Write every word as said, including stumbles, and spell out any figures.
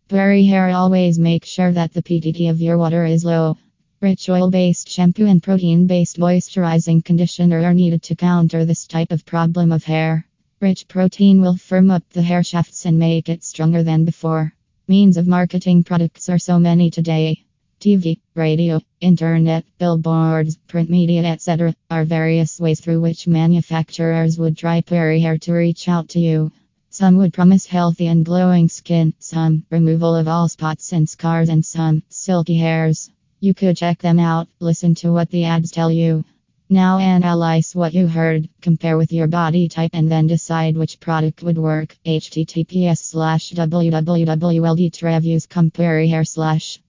Prairie hair, always make sure that the P T T of your water is low. Rich oil-based shampoo and protein-based moisturizing conditioner are needed to counter this type of problem of hair. Rich protein will firm up the hair shafts and make it stronger than before. Means of marketing products are so many today. T V, radio, internet, billboards, print media, et cetera are various ways through which manufacturers would try Prairie hair to reach out to you. Some would promise healthy and glowing skin, some removal of all spots and scars, and some silky hairs. You could check them out, listen to what the ads tell you. Now analyze what you heard, compare with your body type, and then decide which product would work. Https slash www.ldtreviews.com Prairie hair slash